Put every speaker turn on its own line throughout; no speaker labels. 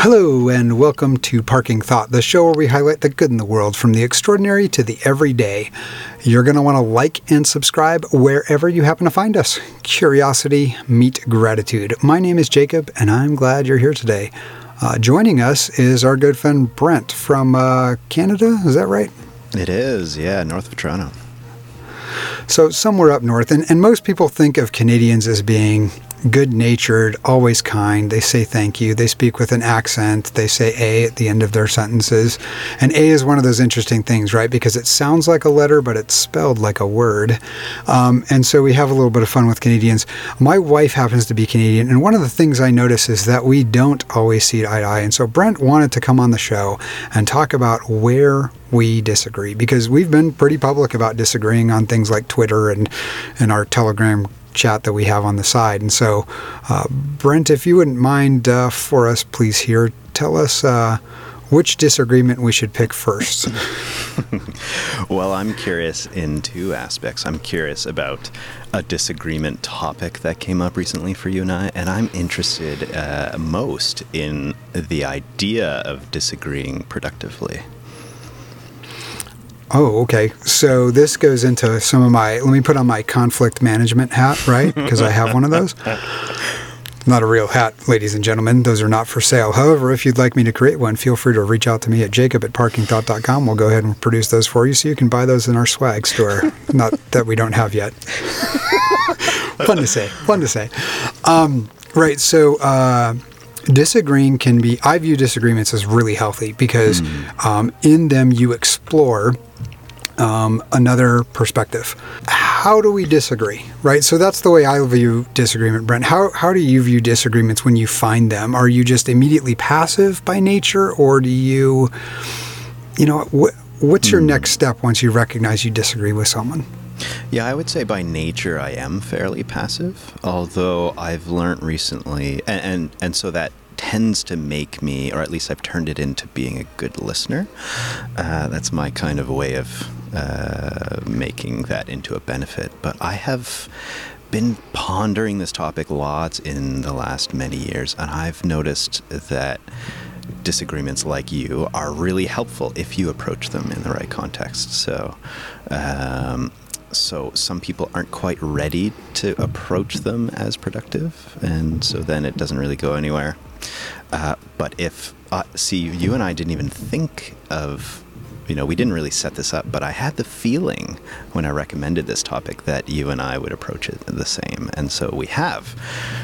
Hello and welcome to Parking Thought, the show where we highlight the good in the world from the extraordinary to the everyday. You're going to want to like and subscribe wherever you happen to find us. Curiosity meet gratitude. My name is Jacob and I'm glad you're here today. Joining us is our good friend Brent from Canada, is that right?
It is, yeah, north of Toronto.
So somewhere up north, and most people think of Canadians as being good-natured, always kind. They say thank you. They speak with an accent. They say A at the end of their sentences. And A is one of those interesting things, right? Because it sounds like a letter, but it's spelled like a word. And so we have a little bit of fun with Canadians. My wife happens to be Canadian, and one of the things I notice is that we don't always see eye to eye. And so Brent wanted to come on the show and talk about where we disagree, because we've been pretty public about disagreeing on things like Twitter and our Telegram chat that we have on the side. And so, Brent, if you wouldn't mind for us, please here, tell us which disagreement we should pick first.
Well, I'm curious in two aspects. I'm curious about a disagreement topic that came up recently for you and I'm interested most in the idea of disagreeing productively.
Oh, okay. So this goes into some of my, let me put on my conflict management hat, right? Because I have one of those. Not a real hat, ladies and gentlemen. Those are not for sale. However, if you'd like me to create one, feel free to reach out to me at jacob@parkingthought.com. We'll go ahead and produce those for you so you can buy those in our swag store. Not that we don't have yet. Fun to say. Right, so disagreeing can be, I view disagreements as really healthy because in them you explore another perspective. How do we disagree, right? So that's the way I view disagreement, Brent. How do you view disagreements when you find them? Are you just immediately passive by nature, or do you what's your next step once you recognize you disagree with someone?
Yeah, I would say by nature I am fairly passive, although I've learned recently, and so that tends to make me, or at least I've turned it into being a good listener. That's my kind of way of making that into a benefit. But I have been pondering this topic lots in the last many years, and I've noticed that disagreements like you are really helpful if you approach them in the right context. So some people aren't quite ready to approach them as productive, and so then it doesn't really go anywhere. But if, you and I didn't even think of, we didn't really set this up, but I had the feeling when I recommended this topic that you and I would approach it the same, and so we have.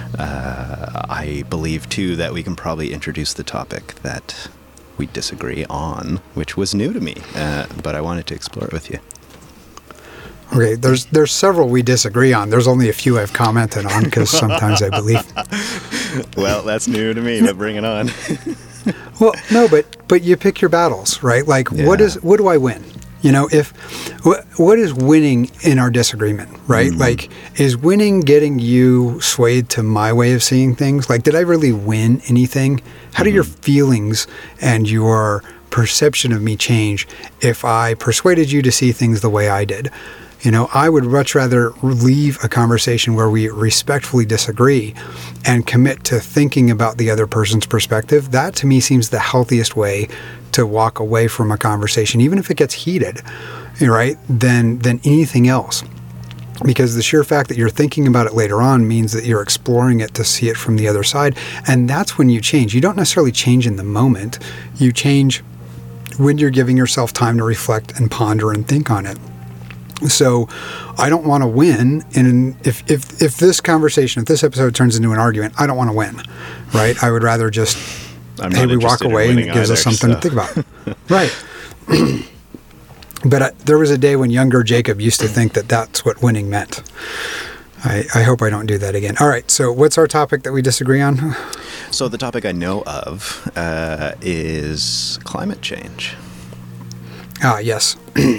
I believe, too, that we can probably introduce the topic that we disagree on, which was new to me, but I wanted to explore it with you.
Okay, there's several we disagree on. There's only a few I've commented on because sometimes I believe.
Well, that's new to me, but bring it on.
Well, no, but you pick your battles, right? Like,
yeah.
What do I win? What is winning in our disagreement, right? Mm-hmm. Like, is winning getting you swayed to my way of seeing things? Like, did I really win anything? How do your feelings and your perception of me change if I persuaded you to see things the way I did? I would much rather leave a conversation where we respectfully disagree and commit to thinking about the other person's perspective. That, to me, seems the healthiest way to walk away from a conversation, even if it gets heated, right, than anything else. Because the sheer fact that you're thinking about it later on means that you're exploring it to see it from the other side. And that's when you change. You don't necessarily change in the moment. You change when you're giving yourself time to reflect and ponder and think on it. So I don't want to win. And if this conversation, if this episode turns into an argument, I don't want to win, right? I would rather just, we walk away and it gives us something to think about. Right. But there was a day when younger Jacob used to think that that's what winning meant. I hope I don't do that again. All right. So what's our topic that we disagree on?
So the topic I know of is climate change.
Ah, yes.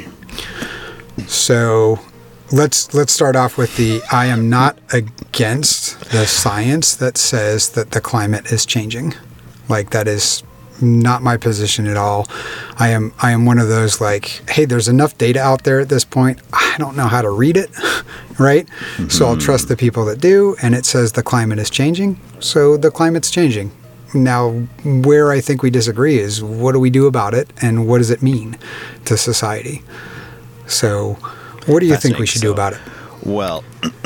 So let's start off with I am not against the science that says that the climate is changing. Like, that is not my position at all. I am one of those, like, hey, there's enough data out there at this point. I don't know how to read it, right? Mm-hmm. So I'll trust the people that do, and it says the climate is changing. So the climate's changing. now where I think we disagree is what do we do about it and what does it mean to society? So what do you think we should do about it?
Well,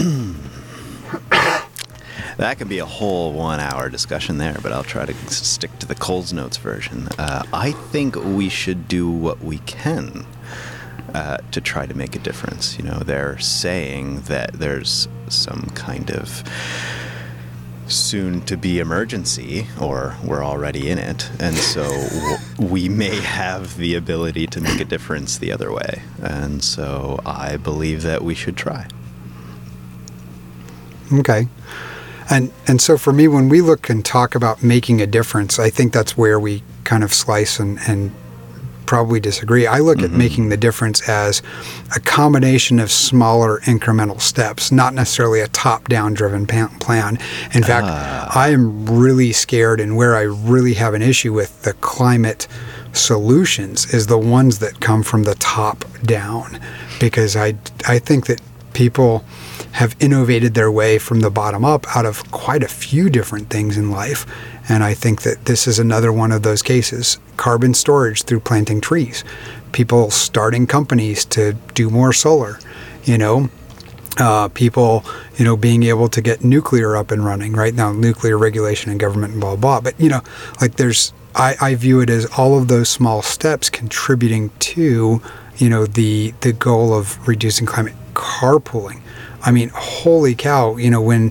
that could be a whole 1 hour discussion there, but I'll try to stick to the Coles Notes version. I think we should do what we can to try to make a difference. You know, they're saying that there's some kind of soon-to-be emergency, or we're already in it, and so we may have the ability to make a difference the other way. And so I believe that we should try.
Okay. And so for me, when we look and talk about making a difference, I think that's where we kind of slice and probably disagree. I look at making the difference as a combination of smaller incremental steps, not necessarily a top-down driven plan. In fact, I am really scared, and where I really have an issue with the climate solutions is the ones that come from the top down, because I think that people have innovated their way from the bottom up out of quite a few different things in life. And I think that this is another one of those cases. Carbon storage through planting trees. People starting companies to do more solar. People, being able to get nuclear up and running. Right now, nuclear regulation and government and blah, blah. But, I view it as all of those small steps contributing to, the goal of reducing climate. Carpooling. I mean, holy cow, when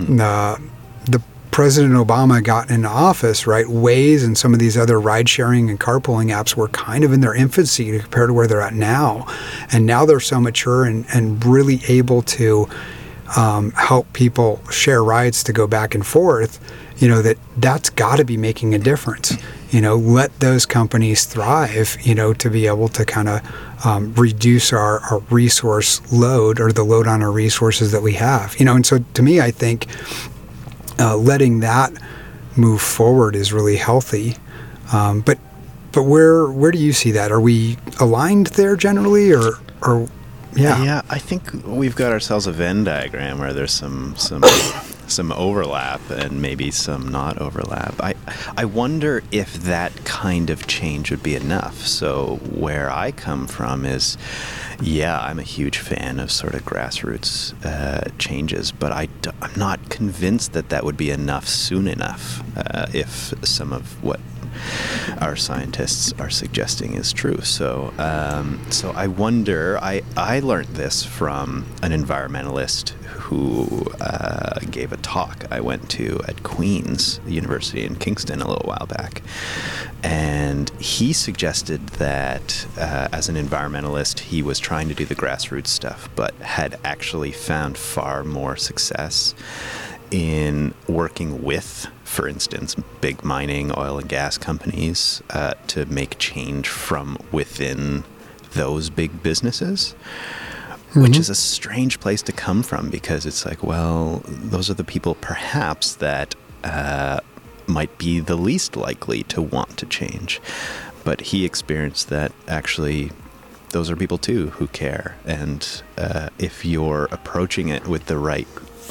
the President Obama got into office, right, Waze and some of these other ride-sharing and carpooling apps were kind of in their infancy compared to where they're at now. And now they're so mature and really able to help people share rides to go back and forth, that's got to be making a difference. Let those companies thrive, to be able to kind of reduce our resource load, or the load on our resources that we have. And so to me, I think letting that move forward is really healthy. But where do you see that? Are we aligned there generally, or yeah?
Yeah, I think we've got ourselves a Venn diagram where there's some overlap and maybe some not overlap. I wonder if that kind of change would be enough. So where I come from is, I'm a huge fan of sort of grassroots changes, but I'm not convinced that would be enough soon enough if some of what our scientists are suggesting is true. So I wonder, I learned this from an environmentalist who gave a talk I went to at Queen's University in Kingston a little while back. And he suggested that as an environmentalist, he was trying to do the grassroots stuff, but had actually found far more success in working with, for instance, big mining, oil and gas companies to make change from within those big businesses. Which is a strange place to come from, because it's like, well, those are the people perhaps that might be the least likely to want to change. But he experienced that actually those are people too who care. And if you're approaching it with the right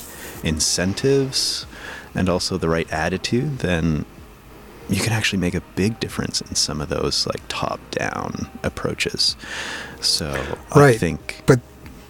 incentives and also the right attitude, then you can actually make a big difference in some of those like top-down approaches. So
right.
I think...
But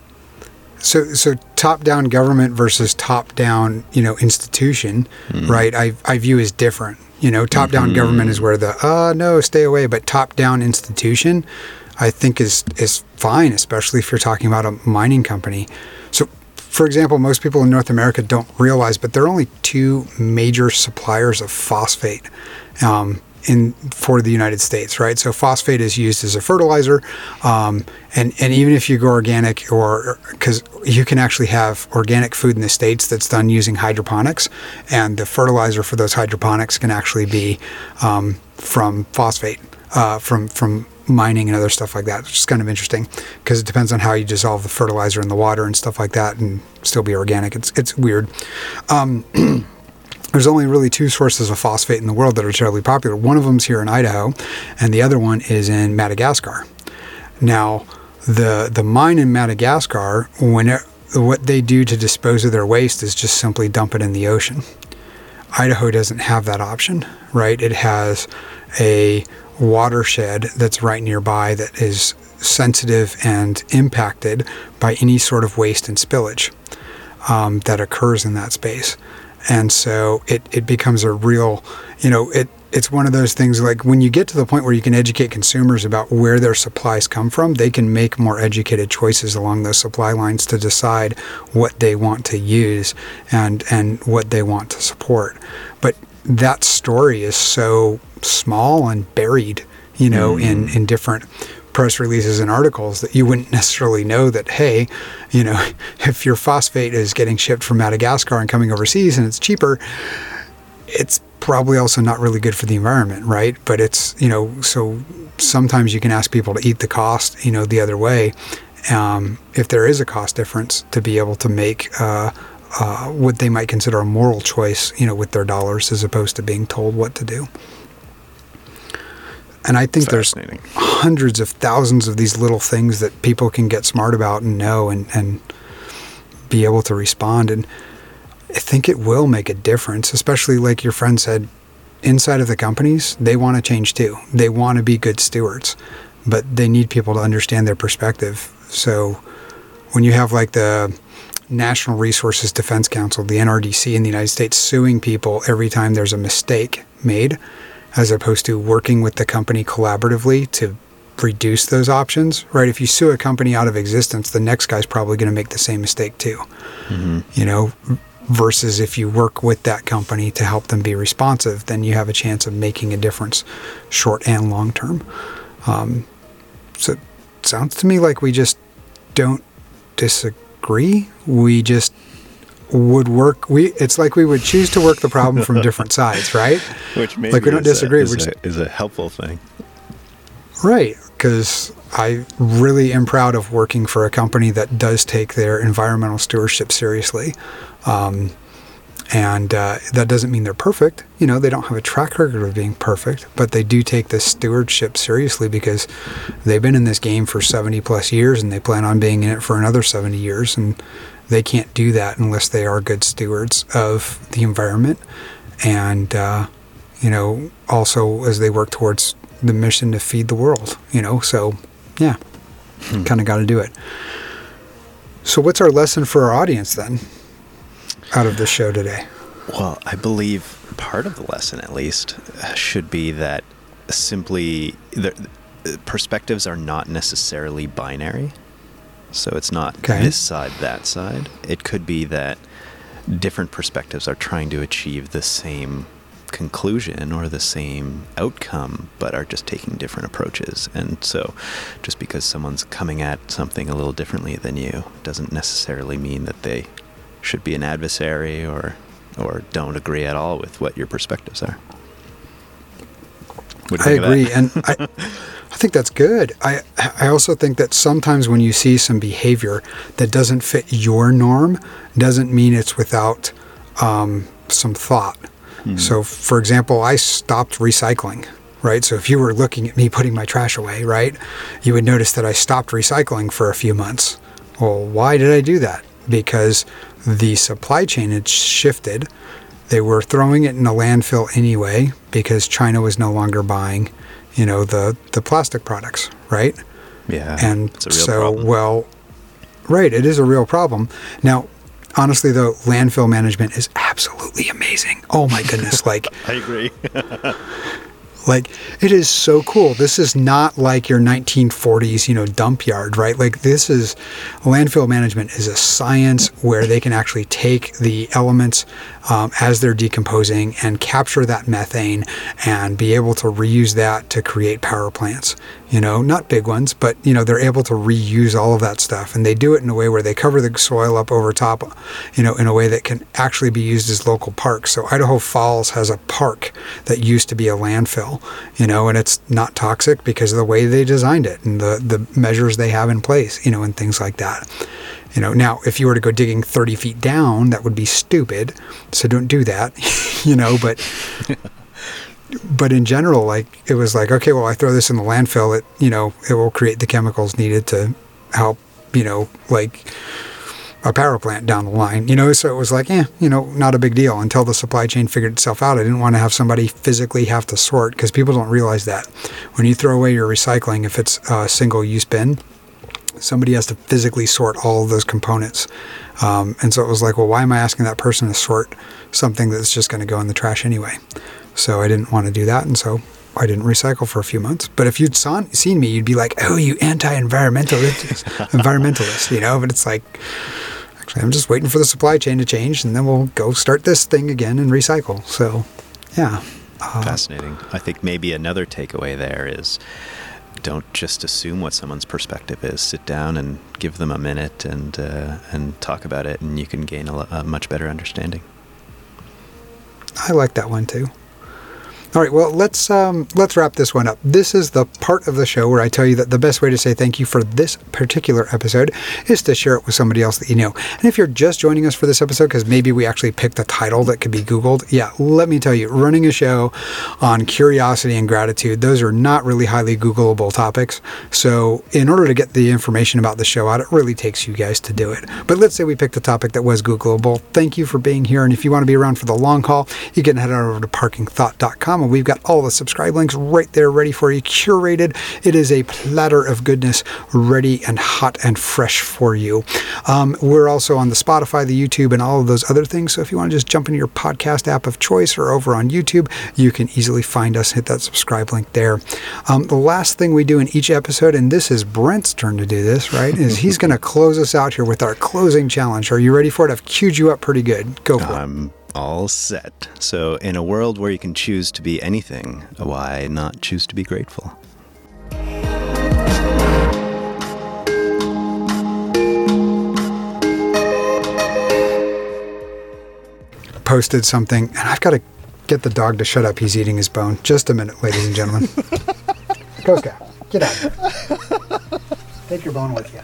So top-down government versus top-down, institution, right? I view as different. Top-down government is where the no, stay away. But top-down institution, I think is fine, especially if you're talking about a mining company. So, for example, most people in North America don't realize, but there are only two major suppliers of phosphate for the United States, right? So phosphate is used as a fertilizer, and even if you go organic, or because you can actually have organic food in the States that's done using hydroponics, and the fertilizer for those hydroponics can actually be from phosphate, from mining and other stuff like that, which is kind of interesting because it depends on how you dissolve the fertilizer in the water and stuff like that, and still be organic. It's weird. There's only really two sources of phosphate in the world that are terribly popular. One of them's here in Idaho, and the other one is in Madagascar. Now, the mine in Madagascar, what they do to dispose of their waste is just simply dump it in the ocean. Idaho doesn't have that option, right? It has a watershed that's right nearby that is sensitive and impacted by any sort of waste and spillage that occurs in that space. And so it becomes a real, it's one of those things like when you get to the point where you can educate consumers about where their supplies come from, they can make more educated choices along those supply lines to decide what they want to use and what they want to support. But that story is so small and buried, in different press releases and articles that you wouldn't necessarily know that, hey, if your phosphate is getting shipped from Madagascar and coming overseas and it's cheaper, it's probably also not really good for the environment, right? But it's, so sometimes you can ask people to eat the cost, the other way, if there is a cost difference, to be able to make what they might consider a moral choice, with their dollars as opposed to being told what to do. And I think there's hundreds of thousands of these little things that people can get smart about and know and be able to respond. And I think it will make a difference, especially like your friend said, inside of the companies, they want to change too. They want to be good stewards, but they need people to understand their perspective. So when you have like the National Resources Defense Council, the NRDC in the United States, suing people every time there's a mistake made, as opposed to working with the company collaboratively to reduce those options, right? If you sue a company out of existence, the next guy's probably going to make the same mistake too, versus if you work with that company to help them be responsive, then you have a chance of making a difference short and long term. So it sounds to me like we just don't disagree. We just would work. It's like we would choose to work the problem from different sides, right?
Which maybe
like we don't disagree.
Is a helpful thing,
right? Because I really am proud of working for a company that does take their environmental stewardship seriously, and that doesn't mean they're perfect. They don't have a track record of being perfect, but they do take this stewardship seriously because they've been in this game for 70 plus years, and they plan on being in it for another 70 years, and they can't do that unless they are good stewards of the environment. And, also as they work towards the mission to feed the world, so yeah, kind of got to do it. So what's our lesson for our audience then out of this show today?
Well, I believe part of the lesson, at least, should be that simply the perspectives are not necessarily binary. So it's not this side, that side. It could be that different perspectives are trying to achieve the same conclusion or the same outcome, but are just taking different approaches. And so just because someone's coming at something a little differently than you doesn't necessarily mean that they should be an adversary or don't agree at all with what your perspectives are.
I agree. And I think that's good. I also think that sometimes when you see some behavior that doesn't fit your norm, doesn't mean it's without some thought. So, for example, I stopped recycling, right? So if you were looking at me putting my trash away, right, you would notice that I stopped recycling for a few months. Well, why did I do that? Because the supply chain had shifted. They were throwing it in a landfill anyway because China was no longer buying the plastic products, right?
Yeah.
And
it's a real problem.
Right, it is a real problem. Now, honestly, though, landfill management is absolutely amazing. Oh my goodness, like
I agree.
Like, it is so cool. This is not like your 1940s, dump yard, right? Like, landfill management is a science where they can actually take the elements as they're decomposing and capture that methane and be able to reuse that to create power plants. Not big ones, but, they're able to reuse all of that stuff. And they do it in a way where they cover the soil up over top, in a way that can actually be used as local parks. So Idaho Falls has a park that used to be a landfill, and it's not toxic because of the way they designed it and the measures they have in place, and things like that. Now, if you were to go digging 30 feet down, that would be stupid. So don't do that, but in general, like, it was like, okay, well, I throw this in the landfill, it will create the chemicals needed to help, a power plant down the line, so it was like, not a big deal until the supply chain figured itself out. I didn't want to have somebody physically have to sort, because people don't realize that when you throw away your recycling, if it's a single use bin, somebody has to physically sort all of those components. And so it was like, well, why am I asking that person to sort something that's just going to go in the trash anyway? So I didn't want to do that. And so I didn't recycle for a few months. But if you'd seen me, you'd be like, oh, you anti-environmentalist, but it's like, actually, I'm just waiting for the supply chain to change, and then we'll go start this thing again and recycle. So, yeah.
Fascinating. I think maybe another takeaway there is, don't just assume what someone's perspective is. Sit down and give them a minute and talk about it, and you can gain a much better understanding.
I like that one too. All right, well, let's wrap this one up. This is the part of the show where I tell you that the best way to say thank you for this particular episode is to share it with somebody else that you know. And if you're just joining us for this episode, because maybe we actually picked a title that could be Googled, let me tell you, running a show on curiosity and gratitude, those are not really highly Googleable topics. So in order to get the information about the show out, it really takes you guys to do it. But let's say we picked a topic that was Googleable. Thank you for being here. And if you want to be around for the long haul, you can head on over to parkingthought.com. And we've got all the subscribe links right there ready for you, curated. It is a platter of goodness, ready and hot and fresh for you. We're also on the Spotify, the YouTube, and all of those other things. So if you want to just jump into your podcast app of choice or over on YouTube, you can easily find us, hit that subscribe link there. The last thing we do in each episode, and this is Brent's turn to do this, right, is he's going to close us out here with our closing challenge. Are you ready for it? I've queued you up pretty good. Go for it.
All set. So in a world where you can choose to be anything, why not choose to be grateful?
Posted something, and I've got to get the dog to shut up. He's eating his bone. Just a minute, ladies and gentlemen. Go, Scott. Get out. Take your bone with you.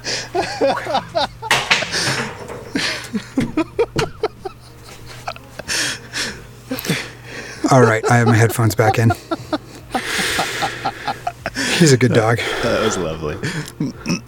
All right, I have my headphones back in. He's a good dog.
That was lovely.